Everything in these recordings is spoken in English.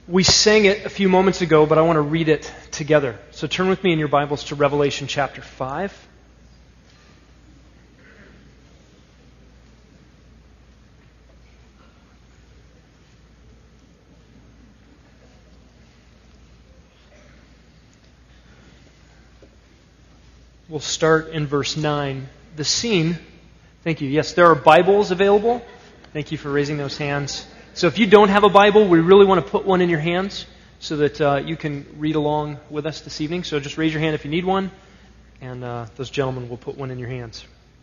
We sang it a few moments ago, but I want to read it together. So turn with me in your Bibles to Revelation chapter 5. We'll start in verse 9. The scene, thank you. Yes, there are Bibles available. Thank you for raising those hands. So if you don't have a Bible, we really want to put one in your hands so that you can read along with us this evening. So just raise your hand if you need one, and those gentlemen will put one in your hands.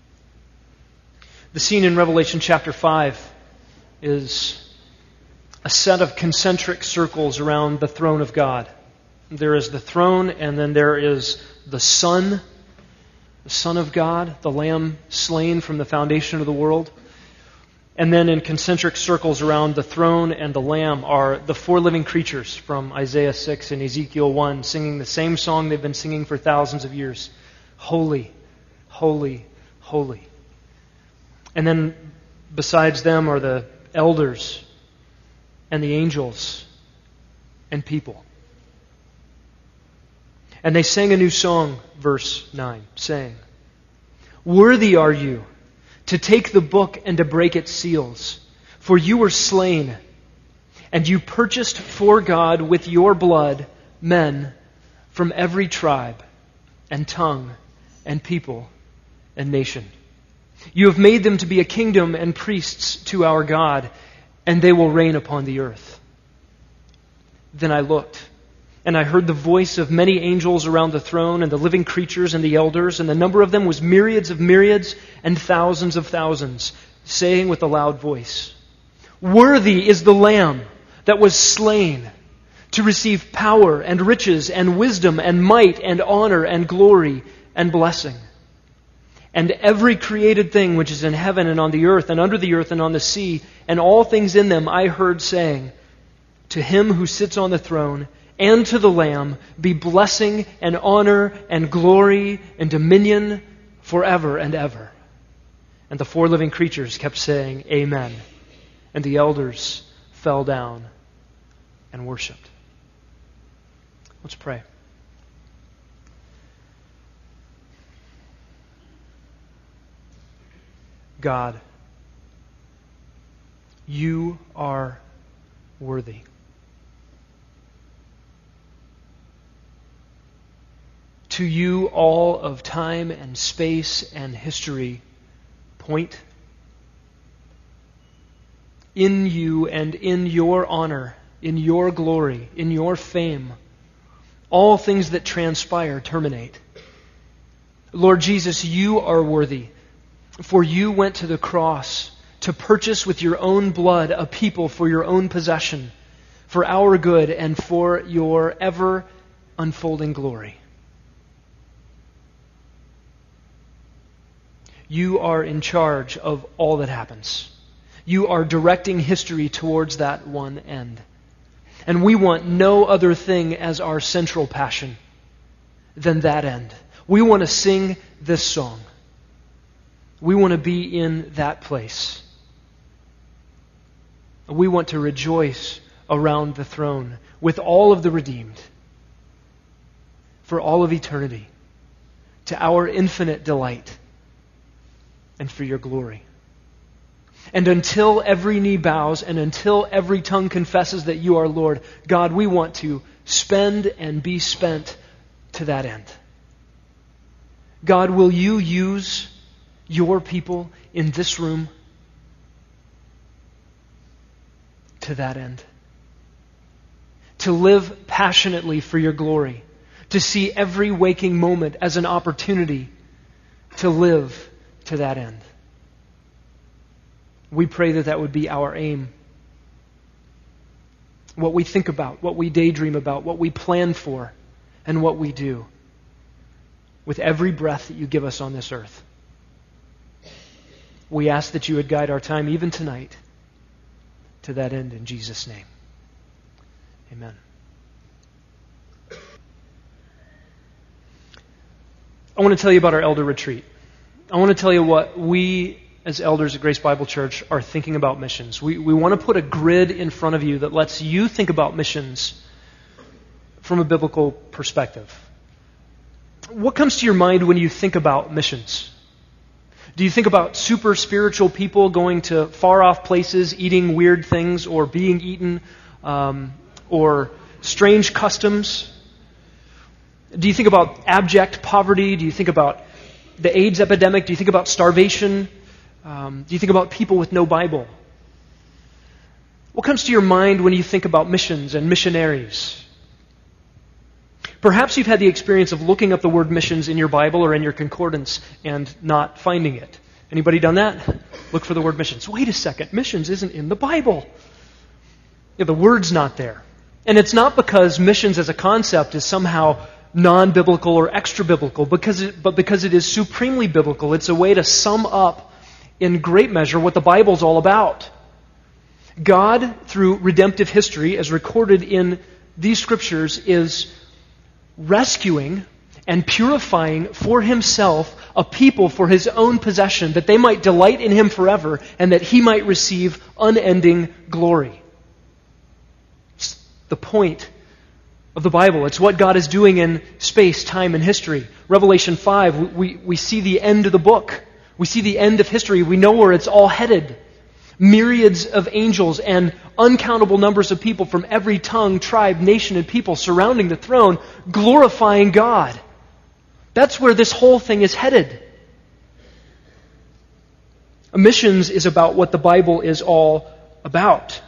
The scene in Revelation chapter 5 is a set of concentric circles around the throne of God. There is the throne, and then there is the Son of God, the Lamb slain from the foundation of the world. And then in concentric circles around the throne and the Lamb are the four living creatures from Isaiah 6 and Ezekiel 1, singing the same song they've been singing for thousands of years. Holy, holy, holy. And then besides them are the elders and the angels and people. And they sang a new song, verse 9, saying, "Worthy are you to take the book and to break its seals. For you were slain, and you purchased for God with your blood men from every tribe and tongue and people and nation. You have made them to be a kingdom and priests to our God, and they will reign upon the earth." Then I looked, and I heard the voice of many angels around the throne and the living creatures and the elders, and the number of them was myriads of myriads and thousands of thousands, saying with a loud voice, "Worthy is the Lamb that was slain to receive power and riches and wisdom and might and honor and glory and blessing." And every created thing which is in heaven and on the earth and under the earth and on the sea, and all things in them, I heard saying, "To him who sits on the throne and to the Lamb be blessing and honor and glory and dominion forever and ever." And the four living creatures kept saying, "Amen." And the elders fell down and worshipped. Let's pray. God, you are worthy. To you all of time and space and history point. In you and in your honor, in your glory, in your fame, all things that transpire terminate. Lord Jesus, you are worthy, for you went to the cross to purchase with your own blood a people for your own possession, for our good and for your ever unfolding glory. You are in charge of all that happens. You are directing history towards that one end. And we want no other thing as our central passion than that end. We want to sing this song. We want to be in that place. We want to rejoice around the throne with all of the redeemed for all of eternity, to our infinite delight and for your glory. And until every knee bows and until every tongue confesses that you are Lord, God, we want to spend and be spent to that end. God, will you use your people in this room to that end? To live passionately for your glory, to see every waking moment as an opportunity to live to that end. We pray that that would be our aim. What we think about, what we daydream about, what we plan for, and what we do with every breath that you give us on this earth. We ask that you would guide our time even tonight to that end in Jesus' name. Amen. I want to tell you about our elder retreat. I want to tell you what we as elders at Grace Bible Church, are thinking about missions. We want to put a grid in front of you that lets you think about missions from a biblical perspective. What comes to your mind when you think about missions? Do you think about super spiritual people going to far off places, eating weird things or being eaten, or strange customs? Do you think about abject poverty? Do you think about the AIDS epidemic? Do you think about starvation? Do you think about people with no Bible? What comes to your mind when you think about missions and missionaries? Perhaps you've had the experience of looking up the word missions in your Bible or in your concordance and not finding it. Anybody done that? Look for the word missions. Wait a second, missions isn't in the Bible. The word's not there. And it's not because missions as a concept is somehow non-biblical or extra-biblical, but because it is supremely biblical. It's a way to sum up in great measure what the Bible's all about. God, through redemptive history, as recorded in these scriptures, is rescuing and purifying for himself a people for his own possession, that they might delight in him forever and that he might receive unending glory. It's the point of the Bible. It's what God is doing in space, time, and history. Revelation 5, we see the end of the book. We see the end of history. We know where it's all headed. Myriads of angels and uncountable numbers of people from every tongue, tribe, nation, and people surrounding the throne, glorifying God. That's where this whole thing is headed. Missions is about what the Bible is all about.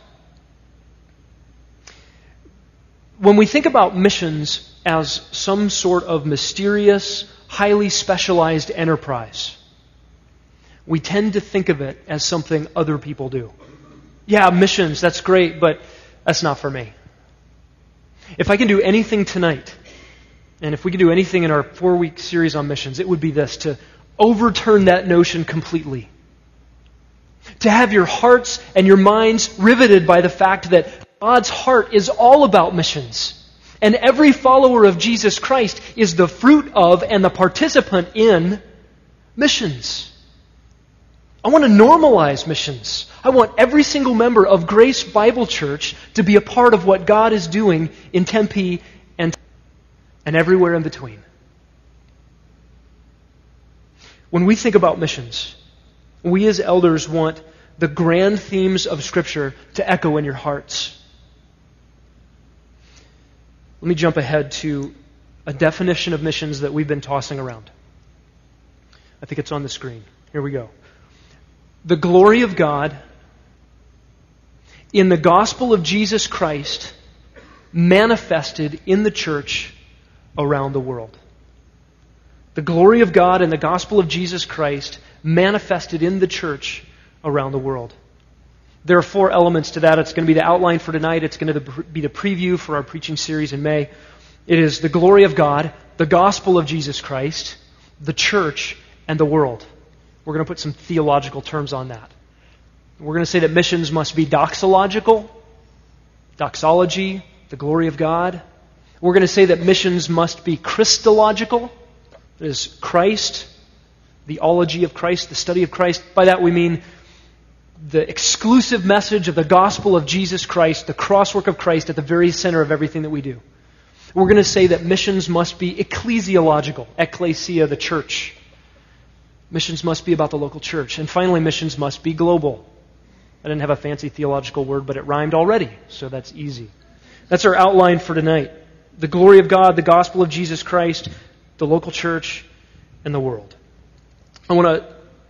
When we think about missions as some sort of mysterious, highly specialized enterprise, we tend to think of it as something other people do. Yeah, missions, that's great, but that's not for me. If I can do anything tonight, and if we can do anything in our 4-week series on missions, it would be this: to overturn that notion completely. To have your hearts and your minds riveted by the fact that God's heart is all about missions. And every follower of Jesus Christ is the fruit of and the participant in missions. I want to normalize missions. I want every single member of Grace Bible Church to be a part of what God is doing in Tempe and everywhere in between. When we think about missions, we as elders want the grand themes of Scripture to echo in your hearts. Let me jump ahead to a definition of missions that we've been tossing around. I think it's on the screen. Here we go. The glory of God in the gospel of Jesus Christ manifested in the church around the world. The glory of God in the gospel of Jesus Christ manifested in the church around the world. There are 4 elements to that. It's going to be the outline for tonight. It's going to be the preview for our preaching series in May. It is the glory of God, the gospel of Jesus Christ, the church, and the world. We're going to put some theological terms on that. We're going to say that missions must be doxological, doxology, the glory of God. We're going to say that missions must be Christological, that is Christ, the ology of Christ, the study of Christ. By that we mean the exclusive message of the gospel of Jesus Christ, the crosswork of Christ at the very center of everything that we do. We're going to say that missions must be ecclesiological, ecclesia, the church. Missions must be about the local church. And finally, missions must be global. I didn't have a fancy theological word, but it rhymed already, so that's easy. That's our outline for tonight. The glory of God, the gospel of Jesus Christ, the local church, and the world. I'm going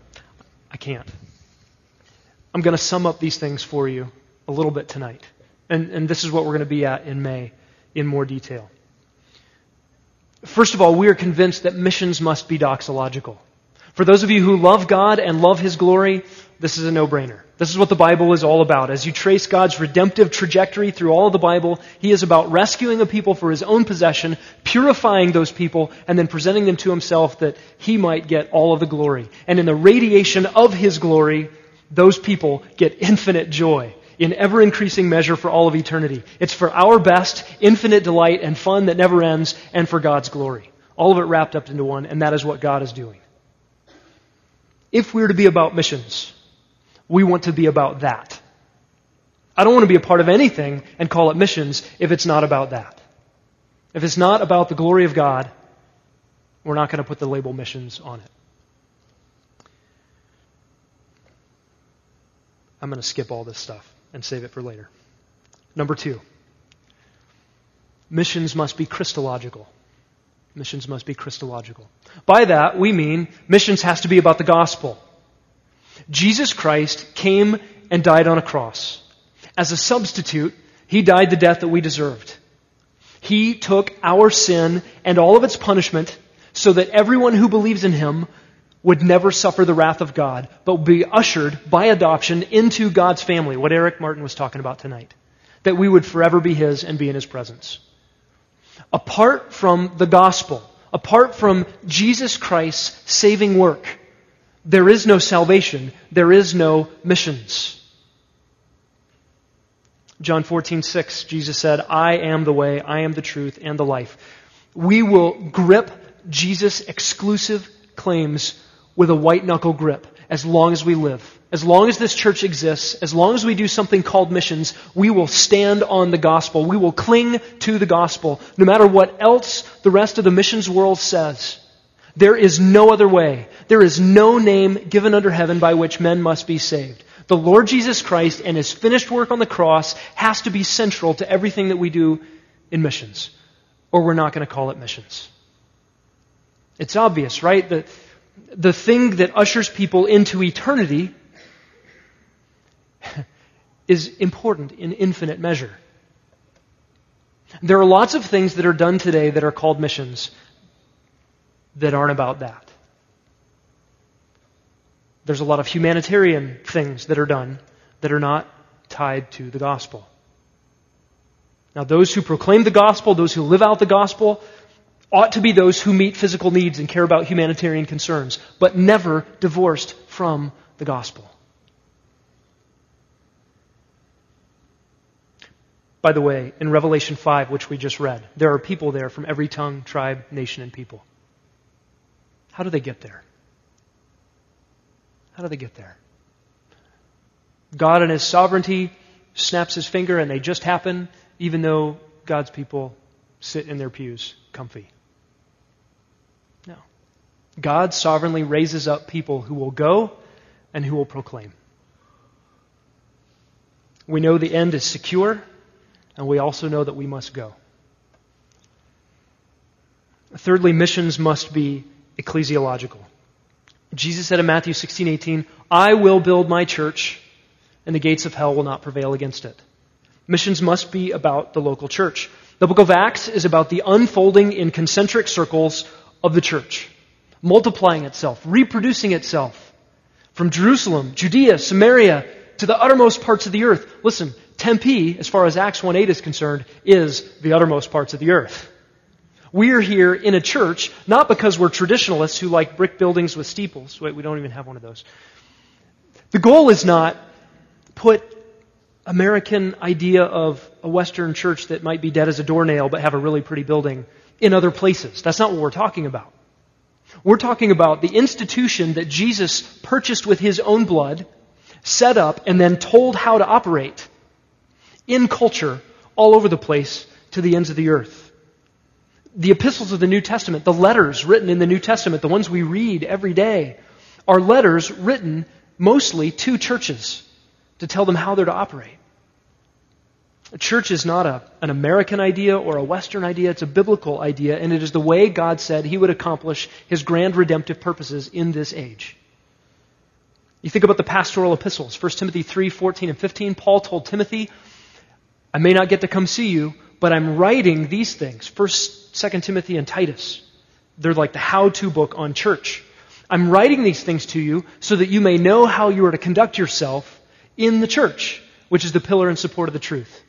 to sum up these things for you a little bit tonight. And this is what we're going to be at in May in more detail. First of all, we are convinced that missions must be doxological. For those of you who love God and love His glory, this is a no-brainer. This is what the Bible is all about. As you trace God's redemptive trajectory through all of the Bible, He is about rescuing a people for His own possession, purifying those people, and then presenting them to Himself that He might get all of the glory. And in the radiation of His glory, those people get infinite joy in ever-increasing measure for all of eternity. It's for our best, infinite delight and fun that never ends, and for God's glory. All of it wrapped up into one, and that is what God is doing. If we're to be about missions, we want to be about that. I don't want to be a part of anything and call it missions if it's not about that. If it's not about the glory of God, we're not going to put the label missions on it. I'm going to skip all this stuff and save it for later. Number 2, missions must be Christological. Missions must be Christological. By that, we mean missions has to be about the gospel. Jesus Christ came and died on a cross. As a substitute, He died the death that we deserved. He took our sin and all of its punishment so that everyone who believes in Him would never suffer the wrath of God, but would be ushered by adoption into God's family, what Eric Martin was talking about tonight. That we would forever be His and be in His presence. Apart from the gospel, apart from Jesus Christ's saving work, there is no salvation, there is no missions. John 14:6, Jesus said, I am the way, I am the truth, and the life. We will grip Jesus' exclusive claims with a white-knuckle grip as long as we live. As long as this church exists, as long as we do something called missions, we will stand on the gospel. We will cling to the gospel, no matter what else the rest of the missions world says. There is no other way. There is no name given under heaven by which men must be saved. The Lord Jesus Christ and His finished work on the cross has to be central to everything that we do in missions, or we're not going to call it missions. It's obvious, right? The thing that ushers people into eternity is important in infinite measure. There are lots of things that are done today that are called missions that aren't about that. There's a lot of humanitarian things that are done that are not tied to the gospel. Now, those who proclaim the gospel, those who live out the gospel, ought to be those who meet physical needs and care about humanitarian concerns, but never divorced from the gospel. By the way, in Revelation 5, which we just read, there are people there from every tongue, tribe, nation, and people. How do they get there? How do they get there? God in His sovereignty snaps His finger and they just happen, even though God's people sit in their pews comfy. No. God sovereignly raises up people who will go and who will proclaim. We know the end is secure, and we also know that we must go. Thirdly, missions must be ecclesiological. Jesus said in Matthew 16:18, I will build my church, and the gates of hell will not prevail against it. Missions must be about the local church. The book of Acts is about the unfolding in concentric circles of the church, multiplying itself, reproducing itself from Jerusalem, Judea, Samaria, to the uttermost parts of the earth. Listen, Tempe, as far as Acts 1:8 is concerned, is the uttermost parts of the earth. We are here in a church, not because we're traditionalists who like brick buildings with steeples. Wait, we don't even have one of those. The goal is not put American idea of a Western church that might be dead as a doornail but have a really pretty building in other places. That's not what we're talking about. We're talking about the institution that Jesus purchased with His own blood, set up, and then told how to operate in culture all over the place to the ends of the earth. The epistles of the New Testament, the letters written in the New Testament, the ones we read every day, are letters written mostly to churches to tell them how they're to operate. A church is not an American idea or a Western idea. It's a biblical idea, and it is the way God said He would accomplish His grand redemptive purposes in this age. You think about the pastoral epistles, 1 Timothy 3:14 and 15. Paul told Timothy, I may not get to come see you, but I'm writing these things. 1st, 2nd Timothy, and Titus. They're like the how-to book on church. I'm writing these things to you so that you may know how you are to conduct yourself in the church, which is the pillar and support of the truth.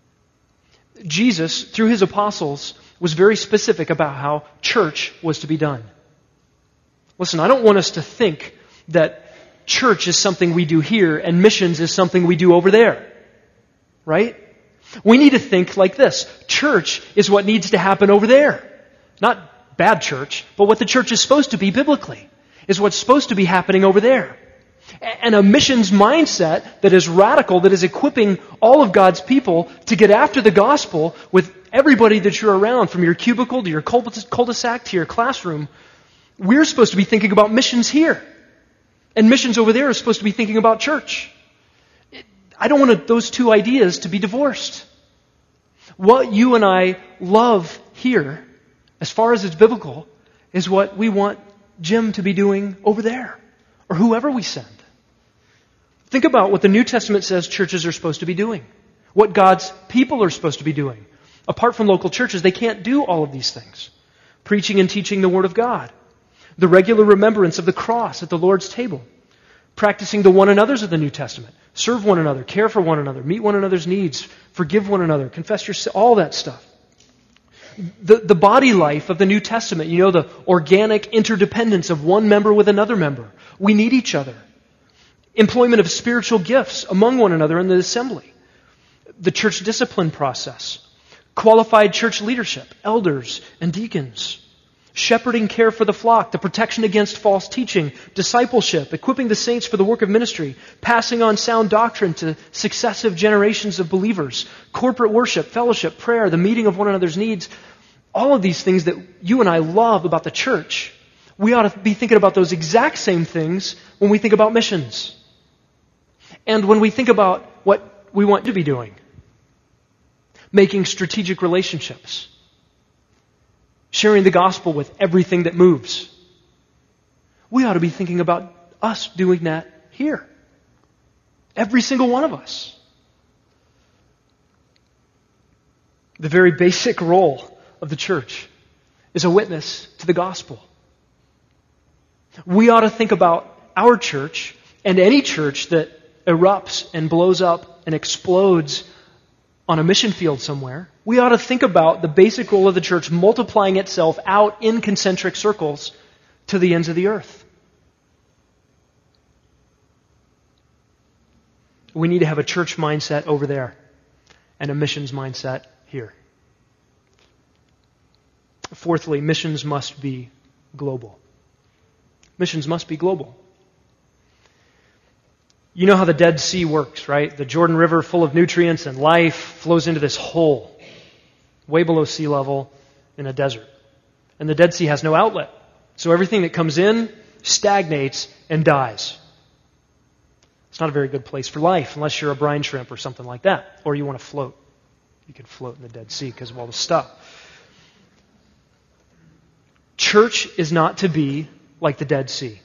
Jesus, through His apostles, was very specific about how church was to be done. Listen, I don't want us to think that church is something we do here and missions is something we do over there. Right? We need to think like this. Church is what needs to happen over there. Not bad church, but what the church is supposed to be biblically. is what's supposed to be happening over there. And a missions mindset that is radical, that is equipping all of God's people to get after the gospel with everybody that you're around, from your cubicle to your cul-de-sac to your classroom. We're supposed to be thinking about missions here. And missions over there are supposed to be thinking about church. I don't want those two ideas to be divorced. What you and I love here, as far as it's biblical, is what we want Jim to be doing over there, or whoever we send. Think about what the New Testament says churches are supposed to be doing, what God's people are supposed to be doing. Apart from local churches, they can't do all of these things. Preaching and teaching the Word of God, the regular remembrance of the cross at the Lord's table, practicing the one another's of the New Testament, serve one another, care for one another, meet one another's needs, forgive one another, confess your sin, all that stuff. The body life of the New Testament, the organic interdependence of one member with another member. We need each other. Employment of spiritual gifts among one another in the assembly. The church discipline process. Qualified church leadership, elders and deacons. Shepherding care for the flock, the protection against false teaching, discipleship, equipping the saints for the work of ministry, passing on sound doctrine to successive generations of believers, corporate worship, fellowship, prayer, the meeting of one another's needs. All of these things that you and I love about the church, we ought to be thinking about those exact same things when we think about missions. And when we think about what we want to be doing. Making strategic relationships. Sharing the gospel with everything that moves. We ought to be thinking about us doing that here. Every single one of us. The very basic role of the church is a witness to the gospel. We ought to think about our church and any church that erupts and blows up and explodes on a mission field somewhere. We ought to think about the basic role of the church multiplying itself out in concentric circles to the ends of the earth. We need to have a church mindset over there and a missions mindset here. Fourthly, missions must be global. Missions must be global. You know how the Dead Sea works, right? The Jordan River, full of nutrients and life, flows into this hole way below sea level in a desert. And the Dead Sea has no outlet. So everything that comes in stagnates and dies. It's not a very good place for life unless you're a brine shrimp or something like that. Or you want to float. You can float in the Dead Sea because of all the stuff. Church is not to be like the Dead Sea.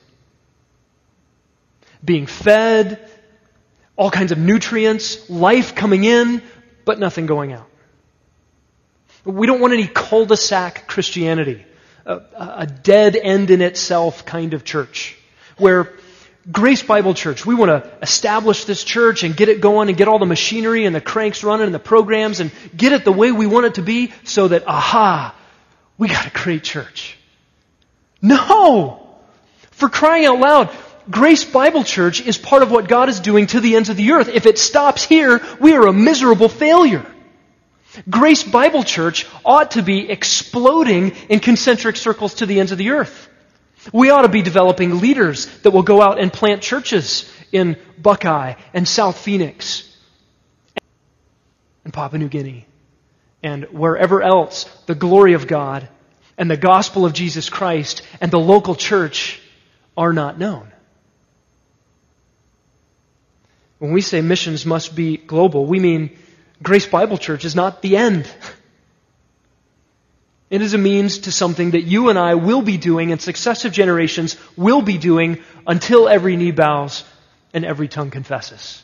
Being fed, all kinds of nutrients, life coming in, but nothing going out. We don't want any cul-de-sac Christianity, a dead end in itself kind of church, where Grace Bible Church, we want to establish this church and get it going and get all the machinery and the cranks running and the programs and get it the way we want it to be so that, we got a great church. No! For crying out loud, Grace Bible Church is part of what God is doing to the ends of the earth. If it stops here, we are a miserable failure. Grace Bible Church ought to be exploding in concentric circles to the ends of the earth. We ought to be developing leaders that will go out and plant churches in Buckeye and South Phoenix and Papua New Guinea and wherever else the glory of God and the gospel of Jesus Christ and the local church are not known. When we say missions must be global, we mean Grace Bible Church is not the end. It is a means to something that you and I will be doing and successive generations will be doing until every knee bows and every tongue confesses.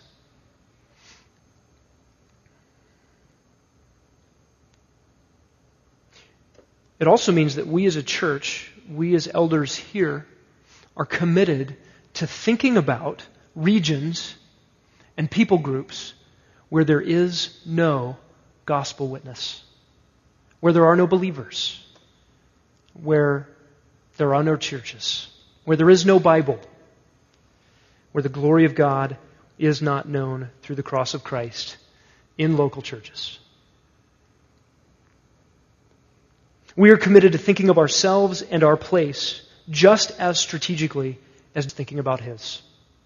It also means that we as a church, we as elders here, are committed to thinking about regions and people groups where there is no gospel witness, where there are no believers, where there are no churches, where there is no Bible, where the glory of God is not known through the cross of Christ in local churches. We are committed to thinking of ourselves and our place just as strategically as thinking about His.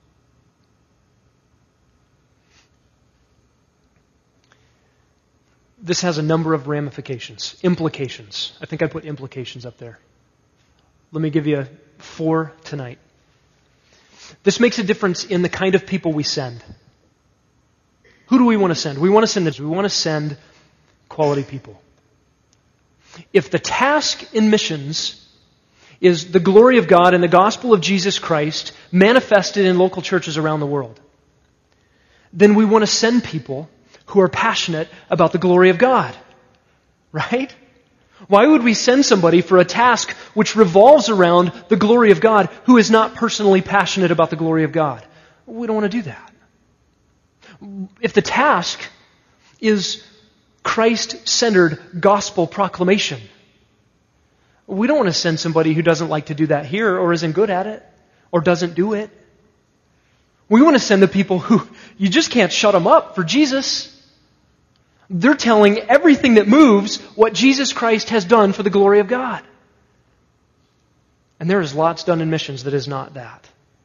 This has a number of ramifications, implications. I think I put implications up there. Let me give you 4 tonight. This makes a difference in the kind of people we send. Who do we want to send? We want to send quality people. If the task in missions is the glory of God and the gospel of Jesus Christ manifested in local churches around the world, then we want to send people who are passionate about the glory of God. Right? Why would we send somebody for a task which revolves around the glory of God who is not personally passionate about the glory of God? We don't want to do that. If the task is Christ-centered gospel proclamation, we don't want to send somebody who doesn't like to do that here or isn't good at it or doesn't do it. We want to send the people who you just can't shut them up for Jesus. They're telling everything that moves what Jesus Christ has done for the glory of God. And there is lots done in missions that is not that.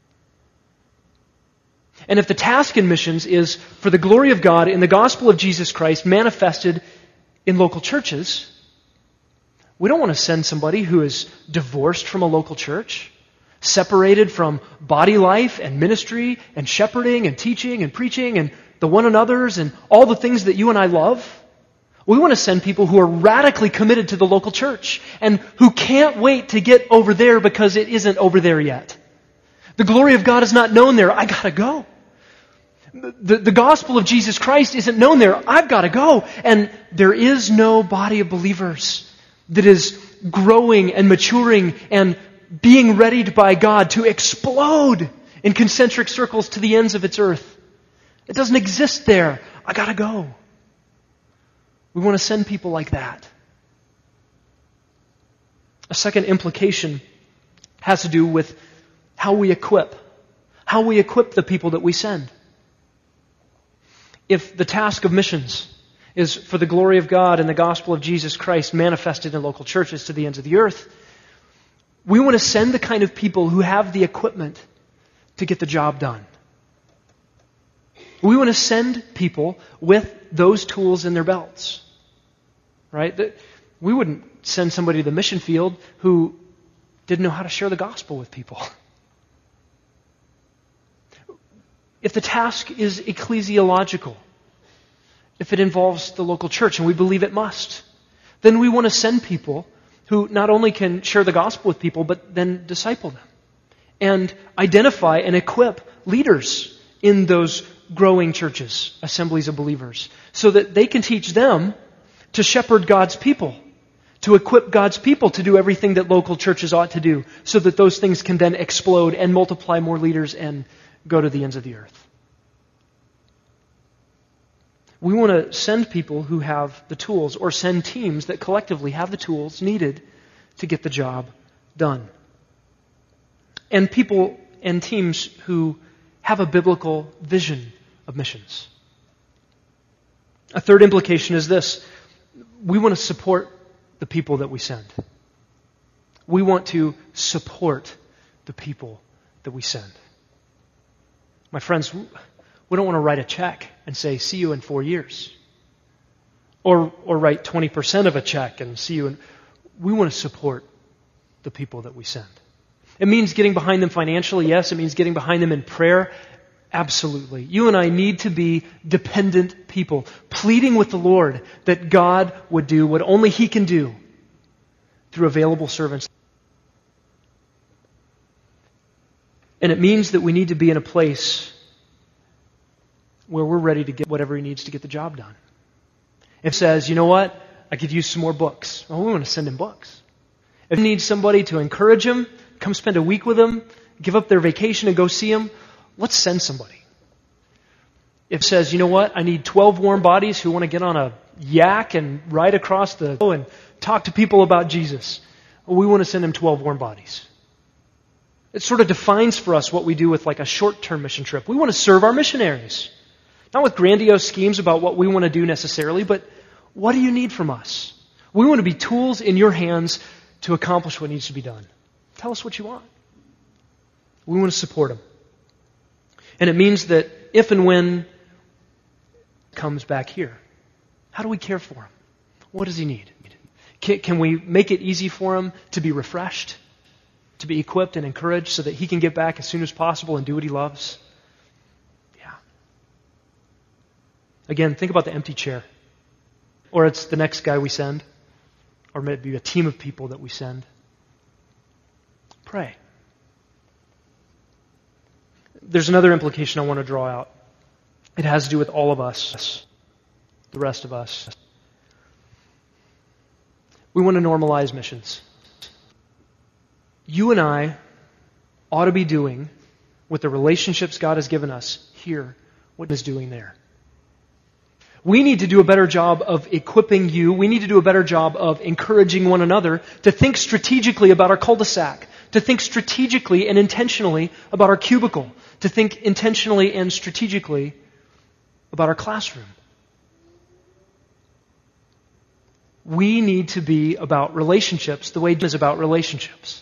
And if the task in missions is for the glory of God in the gospel of Jesus Christ manifested in local churches, we don't want to send somebody who is divorced from a local church, separated from body life and ministry and shepherding and teaching and preaching and the one another's and all the things that you and I love. We want to send people who are radically committed to the local church and who can't wait to get over there because it isn't over there yet. The glory of God is not known there. I gotta go. The gospel of Jesus Christ isn't known there. I've got to go. And there is no body of believers that is growing and maturing and being readied by God to explode in concentric circles to the ends of its earth. It doesn't exist there. I got to go. We want to send people like that. A second implication has to do with how we equip the people that we send. If the task of missions is for the glory of God and the gospel of Jesus Christ manifested in local churches to the ends of the earth, we want to send the kind of people who have the equipment to get the job done. We want to send people with those tools in their belts. Right? We wouldn't send somebody to the mission field who didn't know how to share the gospel with people. If the task is ecclesiological, if it involves the local church, and we believe it must, then we want to send people who not only can share the gospel with people, but then disciple them and identify and equip leaders in those growing churches, assemblies of believers, so that they can teach them to shepherd God's people, to equip God's people to do everything that local churches ought to do, so that those things can then explode and multiply more leaders and go to the ends of the earth. We want to send people who have the tools, or send teams that collectively have the tools needed to get the job done. And people and teams who have a biblical vision of missions. A third implication is this: we want to support the people that we send. We want to support the people that we send. My friends, we don't want to write a check and say, see you in 4 years. Or write 20% of a check and see you in... We want to support the people that we send. It means getting behind them financially, yes. It means getting behind them in prayer, absolutely. You and I need to be dependent people, pleading with the Lord that God would do what only He can do through available servants. And it means that we need to be in a place where we're ready to get whatever He needs to get the job done. If He says, you know what, I could use some more books. Well, we want to send Him books. If He needs somebody to encourage Him, come spend a week with Him, give up their vacation and go see Him, let's send somebody. If He says, you know what, I need 12 warm bodies who want to get on a yak and ride across the and talk to people about Jesus, well, we want to send Him 12 warm bodies. It sort of defines for us what we do with like a short-term mission trip. We want to serve our missionaries. Not with grandiose schemes about what we want to do necessarily, but what do you need from us? We want to be tools in your hands to accomplish what needs to be done. Tell us what you want. We want to support him. And it means that if and when he comes back here, how do we care for him? What does he need? Can we make it easy for him to be refreshed, to be equipped and encouraged so that he can get back as soon as possible and do what he loves? Yeah. Again, think about the empty chair. Or it's the next guy we send. Or maybe a team of people that we send. Pray. There's another implication I want to draw out. It has to do with all of us, the rest of us. We want to normalize missions. You and I ought to be doing with the relationships God has given us here what He is doing there. We need to do a better job of equipping you. We need to do a better job of encouraging one another to think strategically about our cul-de-sac, to think strategically and intentionally about our cubicle, to think intentionally and strategically about our classroom. We need to be about relationships the way Jim is about relationships.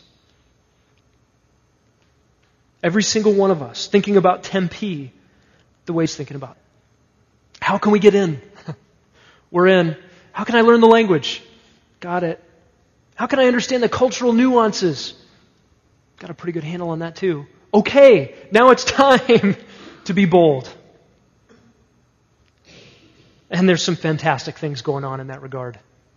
Every single one of us thinking about Tempe the way he's thinking about it. How can we get in? We're in. How can I learn the language? Got it. How can I understand the cultural nuances? Got a pretty good handle on that too. Okay, now it's time to be bold. And there's some fantastic things going on in that regard.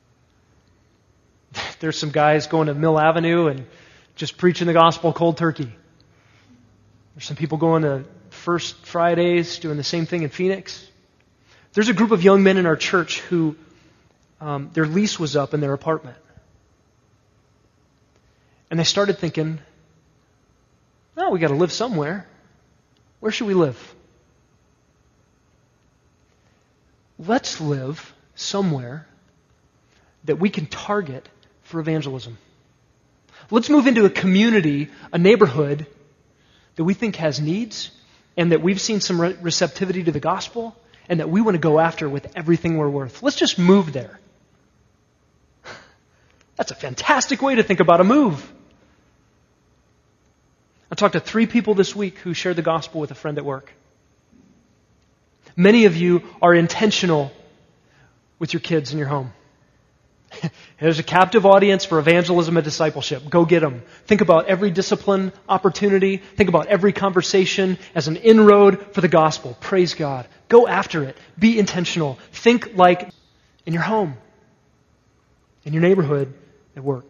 There's some guys going to Mill Avenue and just preaching the gospel cold turkey. There's some people going to First Fridays doing the same thing in Phoenix. There's a group of young men in our church who their lease was up in their apartment. And they started thinking, oh, we got to live somewhere. Where should we live? Let's live somewhere that we can target for evangelism. Let's move into a community, a neighborhood that we think has needs and that we've seen some receptivity to the gospel and that we want to go after with everything we're worth. Let's just move there. That's a fantastic way to think about a move. I talked to 3 people this week who shared the gospel with a friend at work. Many of you are intentional with your kids in your home. There's a captive audience for evangelism and discipleship. Go get them. Think about every discipline opportunity. Think about every conversation as an inroad for the gospel. Praise God. Go after it. Be intentional. Think like in your home, in your neighborhood, at work.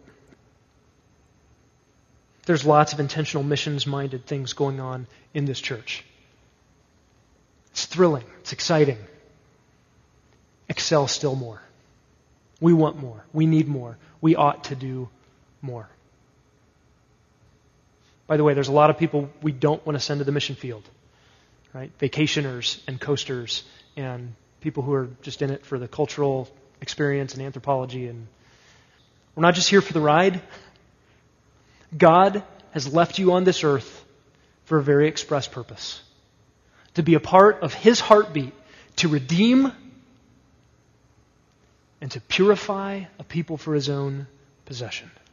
There's lots of intentional missions-minded things going on in this church. It's thrilling. It's exciting. Excel still more. We want more. We need more. We ought to do more. By the way, there's a lot of people we don't want to send to the mission field, right? Vacationers and coasters and people who are just in it for the cultural experience and anthropology. And we're not just here for the ride. God has left you on this earth for a very express purpose. To be a part of His heartbeat, to redeem and to purify a people for His own possession.